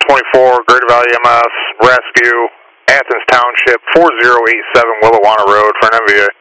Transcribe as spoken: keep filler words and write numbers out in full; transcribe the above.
twenty-four, Greater Valley M S, Rescue, Athens Township, four zero eight seven Willawanna Road for an M V A.